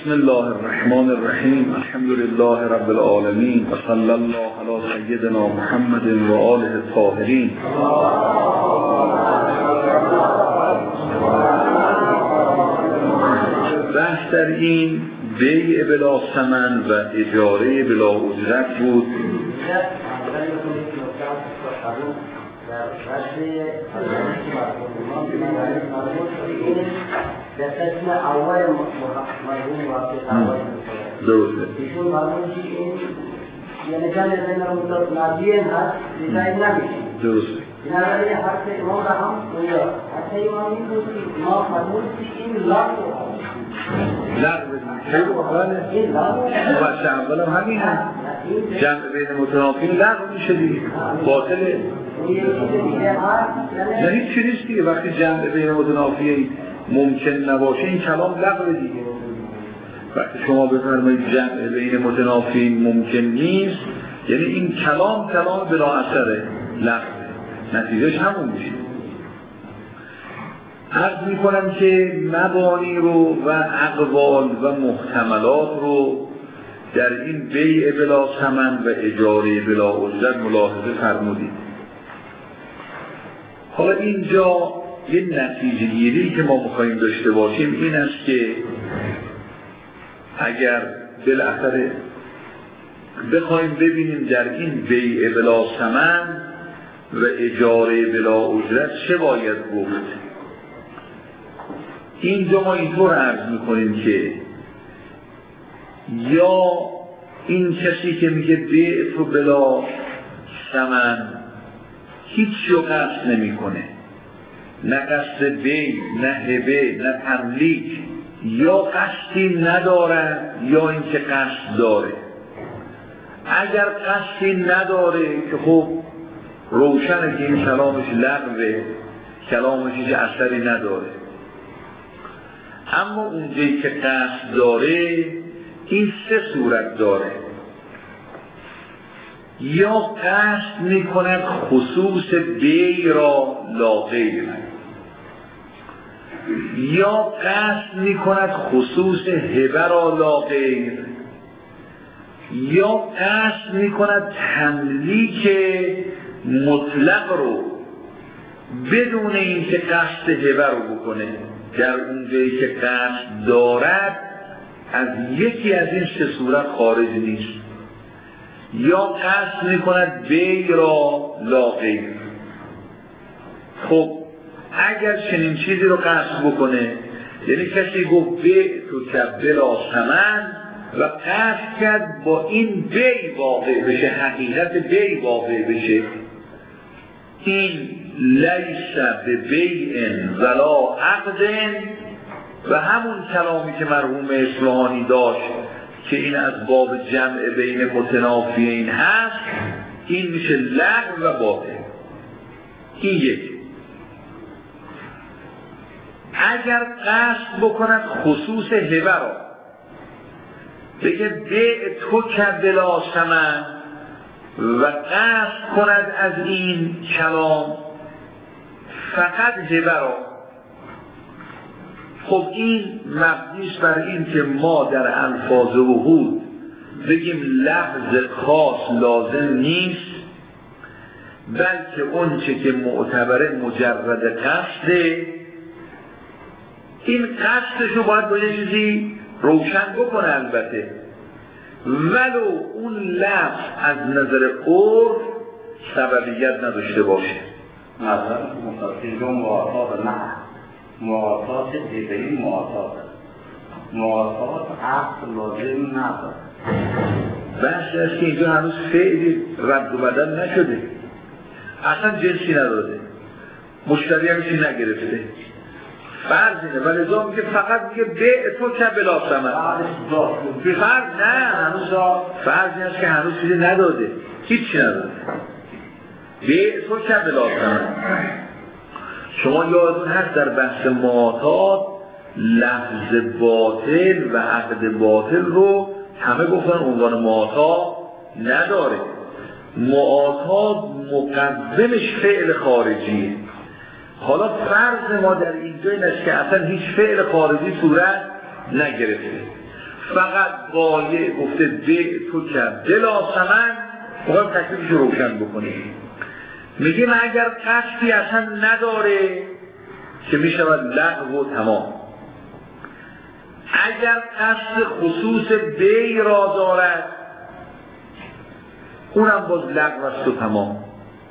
بسم الله الرحمن الرحیم. الحمد لله رب العالمین و صلی الله علی سیدنا محمد و آله الطاهرین. بحث در این بیع بلا ثمن و اجاره بلا اجرت بود. در قسم اول مرحوم واقع درسته. ایشون معلوم که این یعنی جان بین المتنابیین هست دیگه نمیشه. درسته. بنابراین حرف امام را هم اونجا حتی امام این بود که امام فرمود که این لغو این بخش اول هم همین هست. جمع بین متنافین لغو میشه دیگه، باطله. نه هیچ چیزی نیست دیگه. وقتی جمع بین متنافین ممکن نباشه این کلام لغو دیگه. وقتی شما بفرمایید جمع بین متنافین ممکن نیست، یعنی این کلام بلا اثره، لغو، نتیجهش همون میشه. عرض میکنم که مبانی رو و اقوال و محتملات رو در این بیع بلا ثمن و اجاره بلا اجرت ملاحظه فرمودید. حالا اینجا یه نتیجه گیری که ما میخواییم داشته باشیم این است که اگر بالاخره بخوایم ببینیم در این بیع بلا ثمن و اجاره بلا اجرت چه باید گفت، اینجا ما اینطور عرض میکنیم که یا این کسی که میگه بیع تو بلا ثمن هیچ رو قصد نمیکنه، نه قصد بیع، نه هبه، نه تملیک، یا قصدی نداره یا اینکه قصد داره. اگر قصدی نداره که خب روشنه که این کلامش لغوه، کلامش هیچ اثری نداره. اما اونجایی که قصد داره این سه صورت داره: یا قصد میکند خصوص بیع را لا غیر، یا قصد میکند خصوص هبه را لا غیر، یا قصد میکند تملیک مطلق رو بدون اینکه قصد هبه رو بکنه. در اونجایی که قصد دارد از یکی از این سه صورت خارج نیست. یا قصد میکند بیع را لا غیر. خب اگر چنین چیزی رو قصد بکنه، یعنی کسی گفت بیع تو بلا ثمن و قصد کرد با این بیع واقع بشه، حقیقت بیع واقع بشه، این لیس به بیع ولا عقد و همون کلامی که مرحوم اصفهانی داشت که این از باب جمع بین متنافیین هست، این میشه لغو و باطل. این یک. اگر قصد بکند خصوص هبه را، بگه بیع تو بلا ثمن و قصد کند از این کلام فقط هبه را، خب این مبنیش بر این که ما در الفاظ عهود بگیم لفظ خاص لازم نیست، بلکه اون چه که معتبره مجرد قصده. این قصدش رو باید با یه چیزی روشن بکنه البته، ولو اون لفظ از نظر عرف سببیت نداشته باشه. نظر مستقیم موافق نه، موافقات دیگری موافقات عقل لازم نداره. بحثی است که اینجا هنوز فعلی رد و بدل نشده، اصلا جنسی نداره، مشتری هم چی نگرفته، فرض اینه ولی ازا میگه فقط میگه بیع تو بلا ثمن. فرض نه، هنوز فرض این است که هنوز چیزی نداده، هیچی نداده، بیع تو بلا ثمن. شما یادتون هست در بحث معاطات لفظ باطل و عقد باطل رو همه گفتن عنوان معاطات نداره. معاطات مقدمش فعل خارجیه. حالا فرض ما در اینجا این است که اصلا هیچ فعل خارجی صورت نگرفته. فقط بایع گفته به تو کرد بلا ثمن، باید تکلیفش رو روشن بکنیم. میگیم اگر قصدی اصلا نداره که میشود لغو و تمام. اگر قصد خصوص بی را دارد اونم باز لغو است و تمام.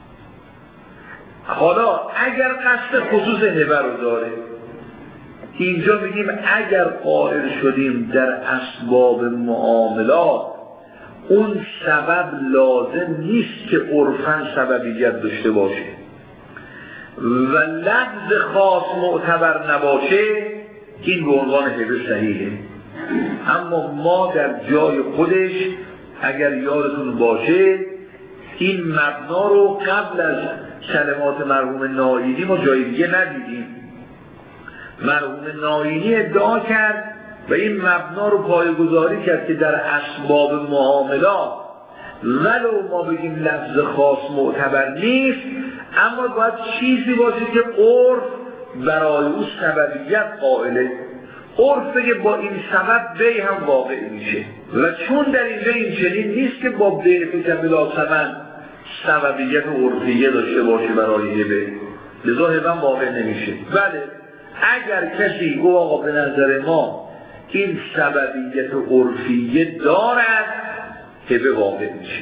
حالا اگر قصد خصوص هبه رو داره، اینجا میگیم اگر قائل شدیم در اسباب معاملات اون سبب لازم نیست که عرفاً سببیت داشته باشه و لفظ خاص معتبر نباشه، این به عنوان هبه صحیحه. اما ما در جای خودش اگر یادتون باشه این مبنا رو قبل از کلمات مرحوم ناینی ما جای دیگه ندیدیم. مرحوم ناینی ادعا کرد و این مبنا رو پایه‌گذاری کرد که در اسباب معاملات ولو ما بگیم لفظ خاص معتبر نیست، اما باید چیزی باشه که عرف برای او سببیت قائله. عرف بگه با این سبب بی هم واقع میشه و چون در اینجا این چنین نیست که با بی بلا ثمن سببیت عرفیه داشته باشه برای هبه، لذا هبه واقع نمیشه. بله اگر کسی گو آقا به نظر ما این سببیت عرفیه دارد هبه واقع میشه.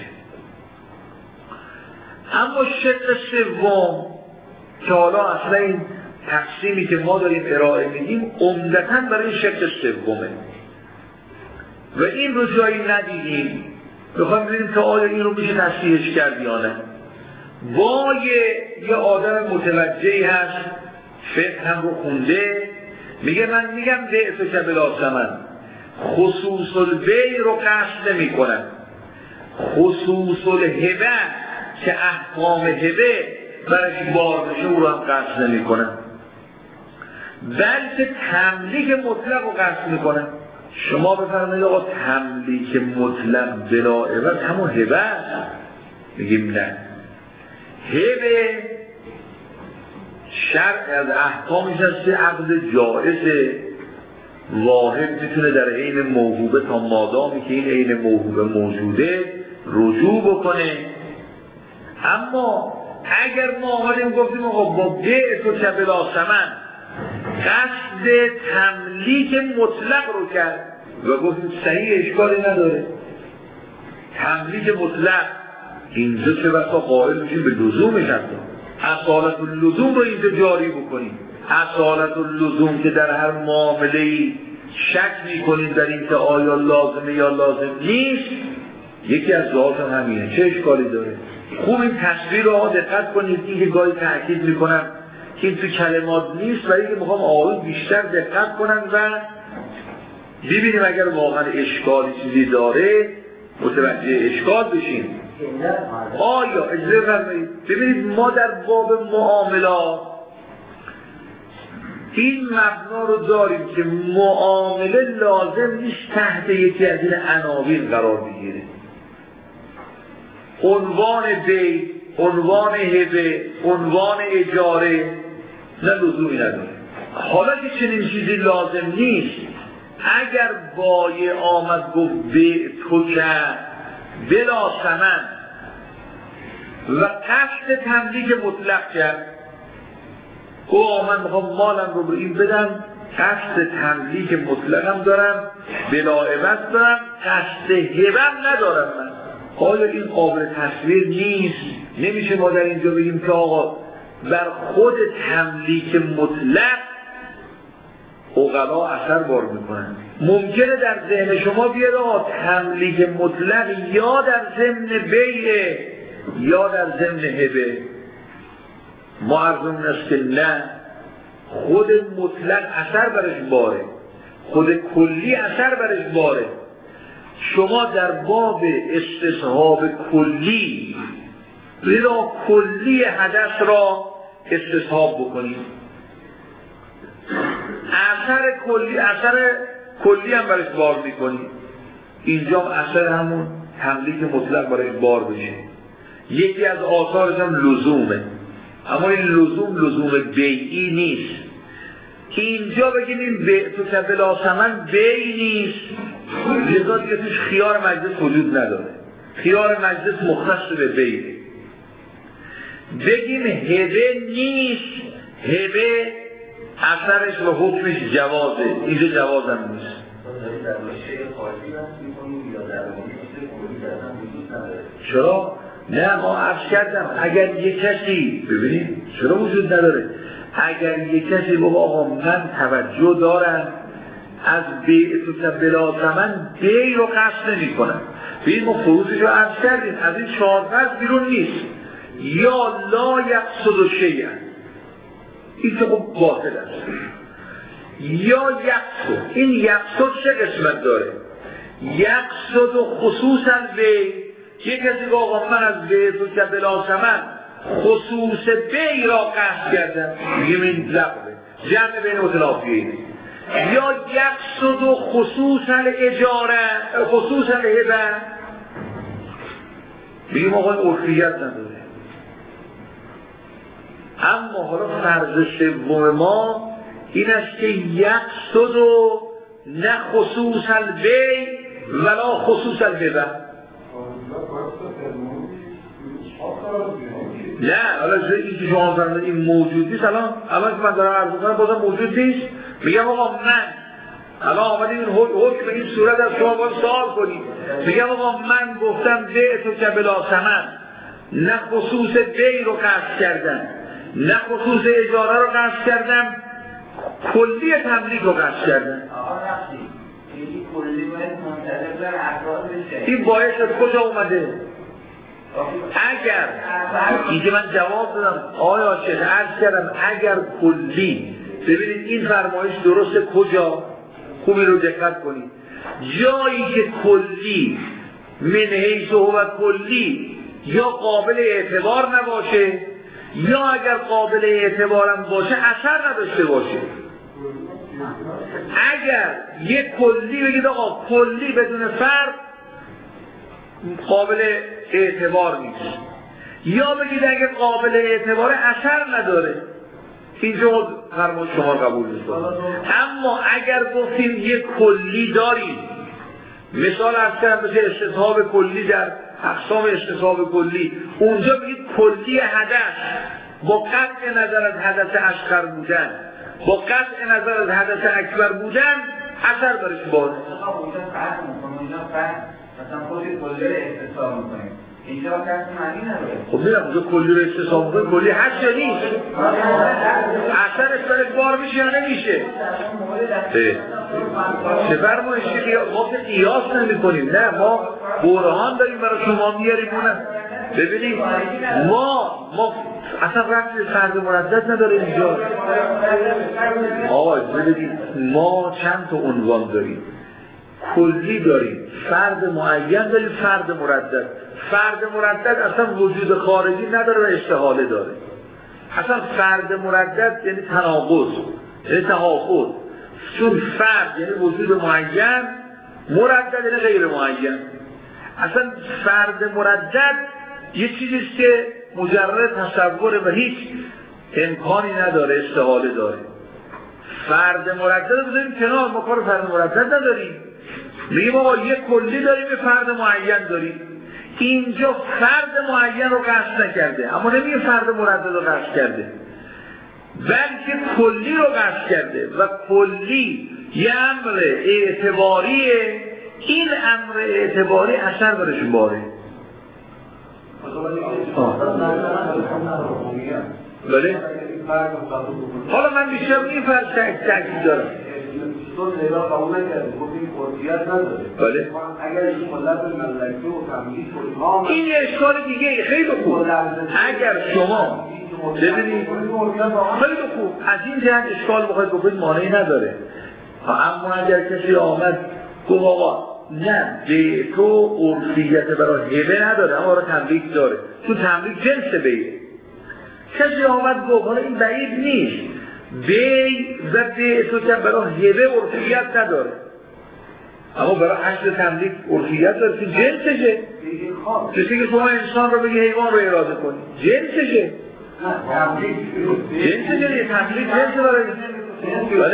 اما شق سوم که حالا اصلا این تقسیمی که ما داریم ارائه میدیم عمدتاً برای شق سومه و این رو جایی ندیدیم، بخوایم ببینیم که آیا این رو میشه تصحیحش کرد یا نه. با یه آدم متوجهی هست فقه هم رو خونده، میگه من میگم بعت که بلا ثمن، خصوص البیع رو قصد نمی کنم، خصوص الهبه که احکام هبه برش بار بشه او رو هم قصد نمی کنم، بلکه تملیک مطلق رو قصد می کنم. شما بفرمایید آقا تملیک مطلق بلا عوض همون هبه است؟ میگیم نه، هبه شرع از احکامیش هست که عقد جائزه، واحد میتونه در عین موهوبه تا مادامی که این عین موهوبه موجوده رجوع بکنه. اما اگر ما آمدیم گفتیم آقا با بعت و بلا ثمن قصد تملیک مطلق رو کرد و گفتیم صحیح اشکالی نداره، تملیک مطلق اینجا چه بسا قائل میشیم به لزومش هستیم، اصالت اللزوم رو اینجا جاری بکنیم. اصالت اللزوم که در هر معامله‌ای شک میکنیم در این که آیا لازمه یا لازم نیست، یکی از جهات همینه، چه اشکالی داره؟ خوب این تصویر رو دقت کنید، این که گاهی تأکید میکنم که این تو کلمات نیست، ولی که میخوام آقایون بیشتر دقت کنن و ببینیم اگر واقعا اشکالی چیزی داره متوجه اشکال بشیم. آیا اجازه فرمایید ببینید ما در باب معاملات این مبنا رو داریم که معامله لازم نیست تحت یکی از این عناوین قرار بگیره، عنوان بیع، عنوان هبه، عنوان اجاره، نه لزومی نداره. حالا که چنین چیزی لازم نیست، اگر بایع آمد گفت بیع تو کرد بلا ثمن و قصد تملیک مطلق کرد، او من میخوام مالم رو به این بدم، قصد تملیک مطلقم دارم، بلا عوض دارم، قصد هبم ندارم، من آیا این قابل تصویر نیست؟ نمیشه ما در اینجا بگیم که آقا بر خود تملیک مطلق عقلا اثر بار میکنن. ممکنه در ذهن شما بیاد آقا تملیک مطلق یا در ضمن بیع یا در ضمن هبه. ما ارزمون است که نه، خود مطلق اثر برش باره، خود کلی اثر برش باره. شما در باب استصحاب کلی لذا کلی حدث را استصحاب بکنید، اثر کلی هم برش بار میکنید. اینجا اثر همون تملیک مطلق برش بار بشه. یکی از آثارش هم لزومه، اما این لزوم بیعی نیست. اینجا بگیم این بیع تو بلا ثمن بیع نیست، لذا دیگه توش خیار مجلس وجود نداره. خیار مجلس مختص به بیعه. بگیم هبه نیست، هبه اثرش و حکمش جوازه، اینجا جوازم نیست. چرا؟ نه ما عرض کردم اگر یک کسی ببینید چرا وجود نداره، اگر یک کسی بگه آقا من توجه دارم از بیعت بلا ثمن بی رو قصد نمی کنم، ببین ما فروشش رو عرض کردیم از این 4 قصد بیرون نیست، یا لا یقصد شیئا، این که خب باطل است، یا یقصد. این یقصد چه قسمت داره؟ یقصد و خصوصا بی، یک کسی که آقا من از بیعت بلا ثمن خصوص بی را قصد کردم، میگیم این لفظه جمع بین متنافیه. یا یقصد و خصوصا اجاره، خصوصا هبه، میگیم آقا عرفیت نداره. اما حالا فرض سوم ما این است که یقصد و نه خصوصا بی ولا خصوصا هبه. نه حالا این که شما فرمودید این موجود نیست، الان که من دارم عرض می‌کنم بازم موجود نیست. میگم آقا من الان آمدیم این حکم این صورت از شما باید سوال کنید، میگم آقا من گفتم بیعت که بلا ثمن، نه خصوص بی رو قصد کردم نه خصوص اجاره رو قصد کردم، کلی تملیک رو قصد کردم. این باعث از کجا اومده؟ اگر اینکه من جواب دادم آیا چه عرض کردم اگر کلی، ببینید این فرمایش درسته کجا؟ خوبی رو دقت کنید، جایی که کلی من حیث هو کلی یا قابل اعتبار نباشه یا اگر قابل اعتبارم باشه اثر نداشته باشه. اگر یک کلی بگید آقا کلی بدون فرق قابل اعتبار نیست، یا بگید اگر قابل اعتبار اثر نداره، اینجا فرمان شما قبول نیست. اما اگر گفتیم یک کلی داریم، مثال از کردم مثل استصحاب کلی در اقسام استصحاب کلی، اونجا بگید کلی حدث با قطع نظر از حدث اصغر بودن با قطع نظر از حدث اکبر بودن اثر برش باز. مثلا خودی کلی رو استصحاب میکنیم، اینجا کسی معنی نداره. خب میرم اونجا کلی رو استصحاب میکنیم، کلی هست یا نیست؟ اثرش برش بار میشه یا نمیشه؟ چه فرمایشی که ما که قیاس نمی کنیم، نه ما برهان داریم برای شما میاریم اونم. ببینید ما اصلا رفت فرد مردد نداره اینجا. ببینید ما چند تا عنوان داریم، کلی داریم، فرد معین داریم، فرد مردد. فرد مردد اصلا وجود خارجی نداره و استحاله داره. اصلا فرد مردد یعنی تناقض، یعنی تحافظ، چون فرد یعنی وجود معین، مردد یعنی غیر معین. اصلا فرد مردد یه چیزیست که مجرد تصوره و هیچ امکانی نداره، استحاله داره. فرد مردد رو بذاریم کنار، ما کار فرد مردد نداریم، میگیم آقا یک کلی داریم یه فرد معین داریم. اینجا فرد معین رو قصد نکرده، اما نمیگه فرد مردد رو قصد کرده، بلکه کلی رو قصد کرده و کلی یه امر اعتباریه. این امر اعتباری اثر برش باره. بله؟ حالا من بیشتر این فرد تأکید دارم. تو نگاه قبول نکرده، خب این قرصیت نداره. بله. اگر این ملت ملکی و تملیک و این اشکال دیگه خیلی خوب. اگر شما ببینید خیلی خوب از این جهت اشکال بخواید بکنید مانعی نداره. اما اگر کسی آمد گفت آقا نه به تو عرفیت برای هبه نداره اما برای تملیک داره، تو تملیک جنس بیه. کسی آمد گفت حالا این بعید نیست بی و به تو که برای هبه عرفیت نداره اما برای اصل تملیک عرفیت داره که جنسشه. کسی که شما انسان رو بگی حیوان رو اراده کنی جنسشه، جنسشه یه تملیک جنس داره. بله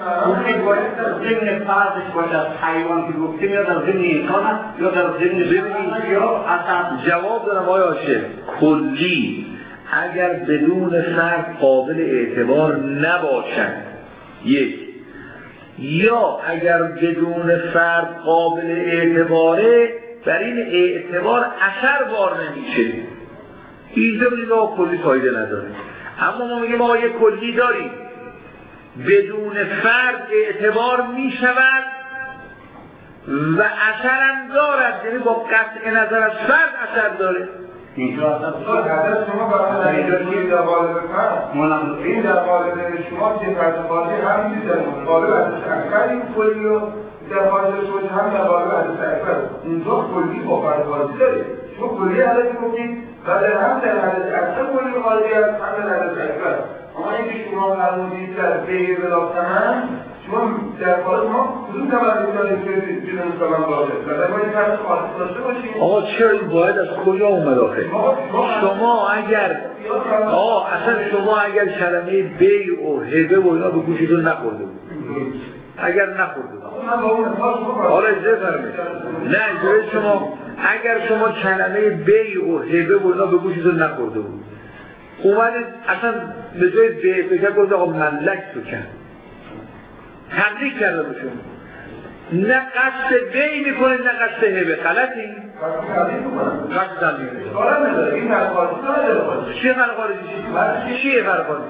اون باید در ضمن فرضش باشه از حیوان که گفتیم یا در ضمن انسان است یا در ضمن ببینید یا اصلا. جواب دارم آقای عاشق، کلی اگر بدون فرد قابل اعتبار نباشد یک، یا اگر بدون فرد قابل اعتباره بر این اعتبار اثر بار نمیشه، اینجا بگید آقا کلی فایده نداره. اما ما میگیم آقا یک کلی داریم بدون فرد اعتبار میشود و اثر هم دارد، یعنی با قطع نظر از فرد اثر داره. اینجا حضرت شما برای این در قالب فرد این در قالب شما که فرد بازی هم میشه در قالب اکبر این کلی و در قالب سوچ هم در قالب اکبر اونجا کلی با فرد بازی داره. شما کلی حالتی گفتید و در هم در حالت اکبر کلی قالبی از هم در حالت اکبر. اما اینکه شما فرمودید در غیر بلاستمن شما در قالب ما کدوم تبدیل دارید که بدون سلام باشه و در باید فرد خاص داشته باشید. آقا چرا این باید از کجا اومد آخه؟ شما اگر شما اگر کلمه بیع و هبه و اینا به گوشتون نخورده بود، اگر نخورده بود حالا اجازه فرمید نه اجازه شما اگر شما کلمه بیع و هبه و اینا به گوشتون نخورده بود اومدید اصلا به جای بیع بکر گفت آقا ملک تو کرد تملیک کرده باشون، نه قصد بیع میکنید نه قصد هبه، غلطی؟ قصد تملیک چیه خرقارجی؟ چیه خرقارجی؟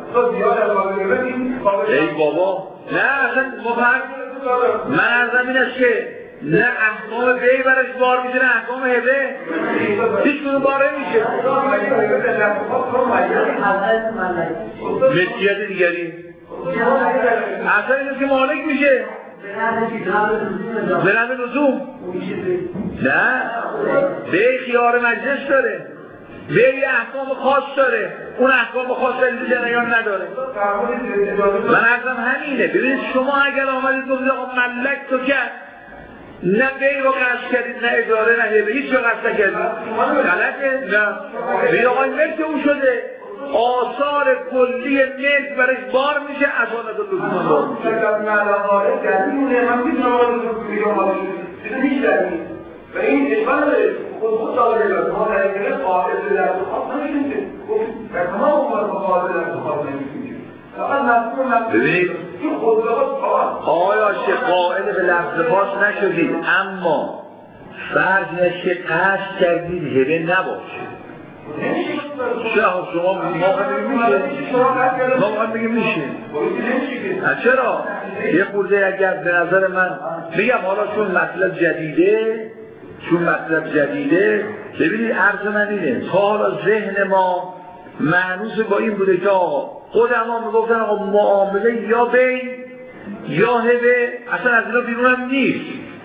ای بابا نه اصلا من ارزم این است که نه احکام بیع برش بار میشه نه احکام هبه هیچ کنون باره میشه. ملکیت دیگری اصلا این است که مالک میشه به نحو لزوم. نه بیع خیار مجلس داره، بیع احکام خاص داره، اون احکام خاص جریان نداره. من عرضم همینه. ببینید شما اگر آمدید گفتید آقا ملک تو کرد نه بیع رو قصد کردید نه اجاره نه هبه هیچ رو قصد نکردید غلطه؟ نه بگید آقا این ملک اون شده، آثار کلی ملک برش بار میشه، اصالت لزوم بار میشه. و این اشبال خود داره ما در این قاعده در خاص نمیشه در تمام امور قاعده در خاص نمیشه. ببینید آقای عاشق قائل به لفظ خاص نشدید، اما فرض که قصد کردید هبه نباشه. شما ما بگیم میشه چرا؟ یه خورده اگر به نظر من بگم حالا چون مطلب جدیده ببینید عرض من اینه تا حالا ذهن ما معنوس با این بوده که آقا قدما میگفتن آقا معامله یا بیع یا هبه اصلا از اینا بیرون هم نیست.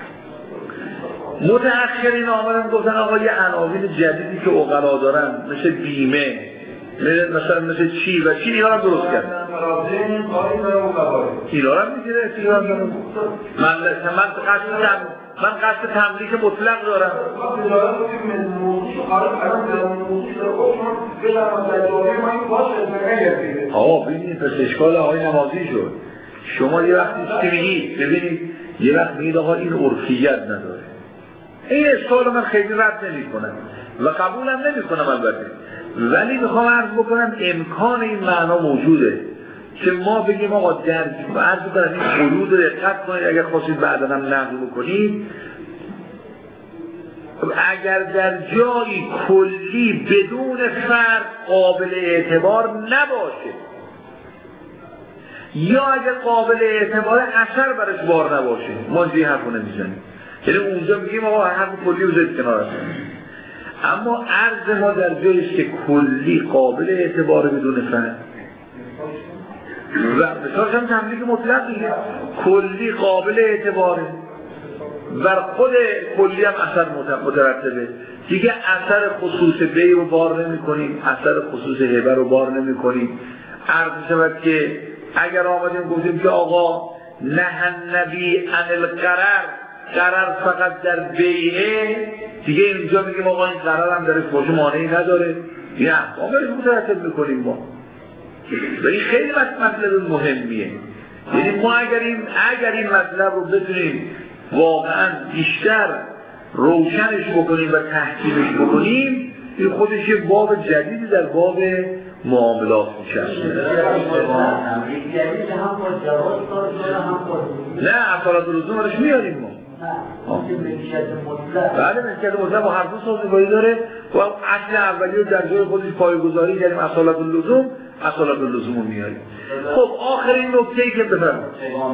متأخرین آمدن گفتن آقا یه عناوین جدیدی که عقلا دارن مثل بیمه مثل چی و چی اینا رو درست کرد. اینا رو میگیره من قصد تملیک مطلق دارم. آقا ببینید پس اشکال آقای نمازی شد. شما یه وقتی میگید ببینید یه وقت میگید آقا این عرفیت نداره. این اشکال من خیلی رد نمی کنم و قبولم نمی کنم البته، ولی میخوام عرض بکنم امکان این معنا موجوده که ما بگیم آقا در عرض بکنم این حدود رو دقت کنید اگر خواستید بعدا هم نقل بکنید اگر در جایی کلی بدون فرد قابل اعتبار نباشه یا اگر قابل اعتبار اثر برش بار نباشه ما اینجوری حرف رو نمیزنیم، یعنی اونجا میگیم آقا حرف کلی بذارید کنار هستیم. اما عرض ما در جاییست که کلی قابل اعتبار بدون فرد و مثالش هم تملیک مطلق دیگه کلی قابل اعتباره بر خود کلی هم اثر مترتبه دیگه، اثر خصوص بیع رو بار نمی کنیم، اثر خصوص هبه رو بار نمی کنیم. عرض شود که اگر آمدیم گفتیم که آقا نهی النبی عن قرار فقط در بیعه دیگه اینجا میگیم آقا این قرار هم درش باشه مانعی نداره، این احکام رو مترتب میکنیم ما و این خیلی مطلب مهمیه. یعنی ما اگر این مطلب رو بتونیم واقعا بیشتر روشنش بکنیم و تحکیمش بکنیم، این خودش یه باب جدیدی در باب معاملات میشه. نه اصالت اللزوم روش میاریم ما. بله ملکیت مطلق با هر دو سازگاری داره و اصل اولی رو در جای خودش پایه‌گذاری کردیم اصالت اللزوم رو میاریم. خب آخرین نکته‌ای که بفرمایید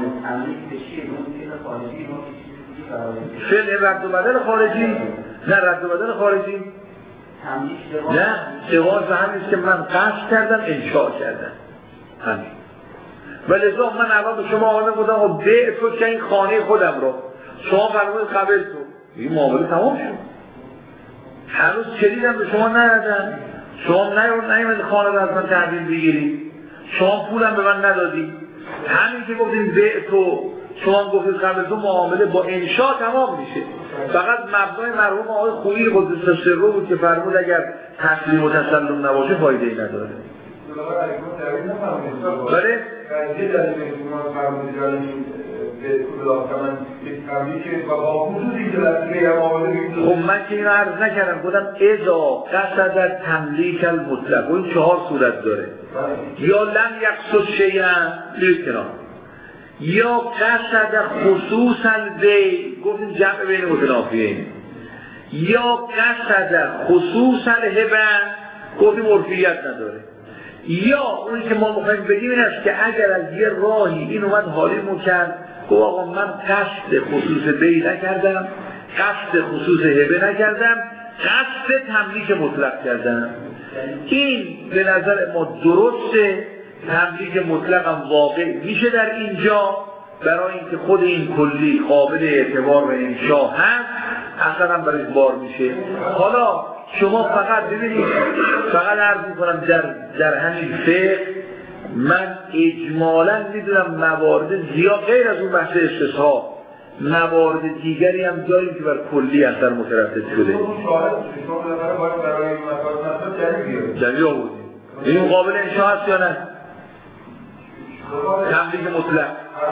فعل رد و بدل خارجی، نه رد و بدل خارجی نه جواز همینست که من قصد کردم انشاء کردم همین. ولذا من اول به شما آمده بودم و به تو که این خانه خودم رو شما فرمودید قبل تو این معامله تمام شد. هنوز کلیدم به شما ندادن، شما نیومد خانه رو از من تحویل بگیرید، شما پولم به من ندادی. همین که گفتیم به تو شما گفتید قبل تو معامله با انشاء تمام میشه. فقط مبنای مرحوم آقای خویی قدس سره بود که فرمود اگر تسلیم و تسلم نباشه فایده ای نداره. بله؟ خب من که اینو عرض نکردم، گفتم اذا قصد تملیک المطلق، این 4 صورت داره. یا لم یقصد شیئا لیکنان، یا قصد خصوص البیع، گفتیم جمع بین متنافیین، یا قصد خصوص الهبه، گفتیم عرفیت نداره. یا اونی که ما میخوایم بگیم این است که اگر از یه راهی این اومد حالیمون کرد گفت آقا من قصد خصوص بیع نکردم، قصد خصوص هبه نکردم، قصد تملیک مطلق کردم، این به نظر ما درسته. تملیک مطلق هم واقع میشه در اینجا، برای اینکه خود این کلی قابل اعتبار و انشاء هست، اصلا هم برایش بار میشه. حالا شما فقط ببینید، فقط عرض میکنم در همین فقه من اجمالا میدونم موارد زیاد غیر از اون بحث استثناء، موارد دیگری هم داریم که بر کلی اثر مترتب شده. دلیل آوردیم این قابل انشاء هست یا نه؟ تملیک مطلق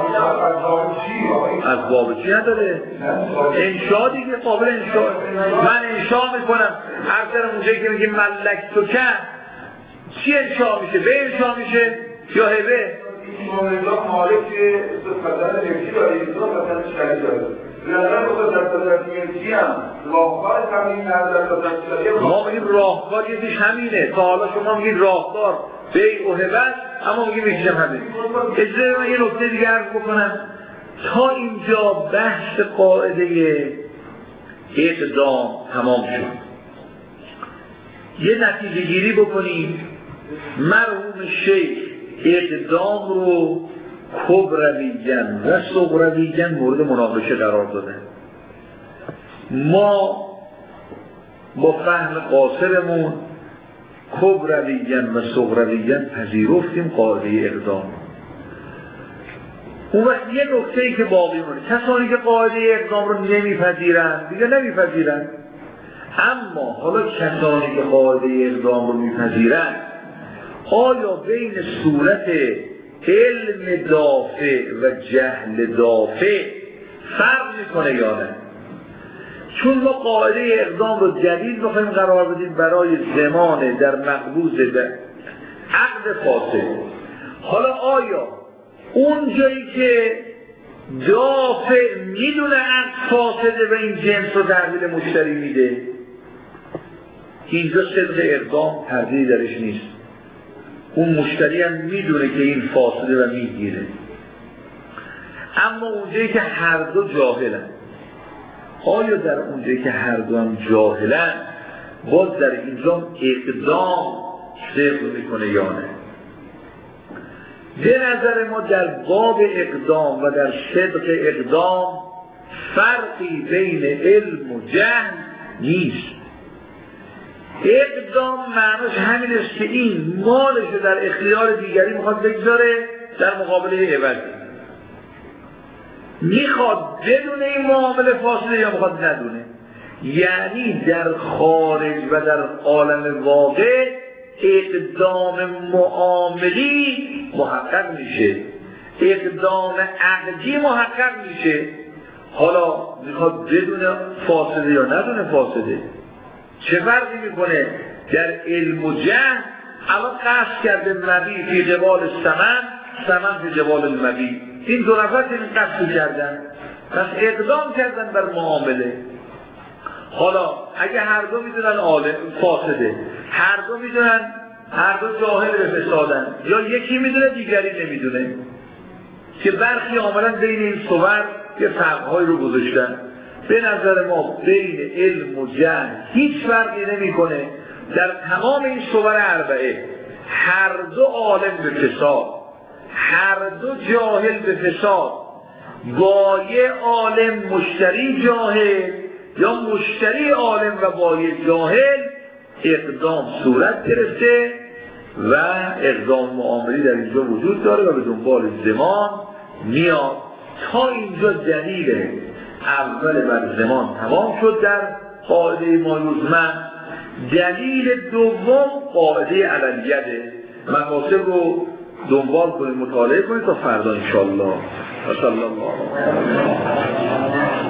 از باب چی نداره؟ انشاء دیگه قابل انشاء. من انشاء میکنم هر طرف اونجایی که میگه ملک تو کن چی انشاء میشه؟ به انشاء میشه یا هبه؟ مومنجا مالک استفاده نفسی داره، استفاده شریع داره. لذا استفاده نفسی هم راهکار تملیک نداره. ما میگیم راهکار یکیش همینه. تا حالا شما میگید راهکار بیع و هبه، اما میگیم یکیش هم همینه. اجازه من یه نکته دیگه عرض بکنم. تا اینجا بحث قاعده اقدام تمام شد. یه نتیجه گیری بکنیم. مرحوم شیخ اقدام رو کبرویًا و صغرویًا مورد مناقشه قرار دادن. ما با فهم قاصرمون کبرویًا و صغرویًا پذیرفتیم قاعده اقدام. اون وقت یه نکته‌ای که باقی مونده، کسانی که قاعده اقدام رو نمیپذیرن دیگه نمیپذیرن. اما حالا کسانی که قاعده اقدام رو میپذیرن، آیا بین صورت علم دافع و جهل دافع فرق میکنه یا نه؟ چون ما قاعده اقدام رو جدید بخوایم قرار بدیم برای زمان در مقبوض به عقد فاسد. حالا آیا اون جایی که دافع میدونه عقد فاسده و این جنس رو تحویل مشتری میده، اینجا صدق اقدام تردیدی درش نیست. اون مشتری هم میدونه که این فاسده و میگیره. اما اونجایی که هر دو جاهلن، آیا در اونجایی که هر دو هم جاهلن باز در اینجا اقدام صدق میکنه یا نه؟ به نظر ما در باب اقدام و در صدق اقدام فرقی بین علم و جهل نیست. اقدام معناش همین است که این مالش رو در اختیار دیگری میخواد بگذاره در مقابله عوض. میخواد بدونه این معامله فاصله یا میخواد ندونه. یعنی در خارج و در عالم واقع اقدام معاملی محقق میشه، اقدام عقدی محقق میشه. حالا میخواد بدون فاسده یا ندونه فاسده، چه فرقی میکنه؟ در علم و جهل الان قصد کرده مبی فی قبال سمن فی قبال المبی، این دو نفر این قصد کردن، پس اقدام کردن بر معامله. حالا اگه هر دو میدونن عالم فاسده، هر دو میدونن، هر دو جاهل به فسادن، یا یکی میدونه دیگری نمیدونه، که برخی آمدن بین این صور یه فرق‌هایی رو گذاشتن. به نظر ما بین علم و جهل هیچ فرقی نمی‌کنه. در تمام این صور اربعه هر دو عالم به فساد، هر دو جاهل به فساد، بایع عالم مشتری جاهل، یا مشتری عالم و بایع جاهل اقدام صورت گرفته و اقدام معاملی در اینجا وجود داره و به دنبال زمان میاد. تا اینجا دلیل اول بر زمان تمام شد در قاعده مایوزمن. دلیل دوم قاعده علیته. مقاصد رو دنبال کنید، مطالعه کنید تا فردا انشالله. و صلی الله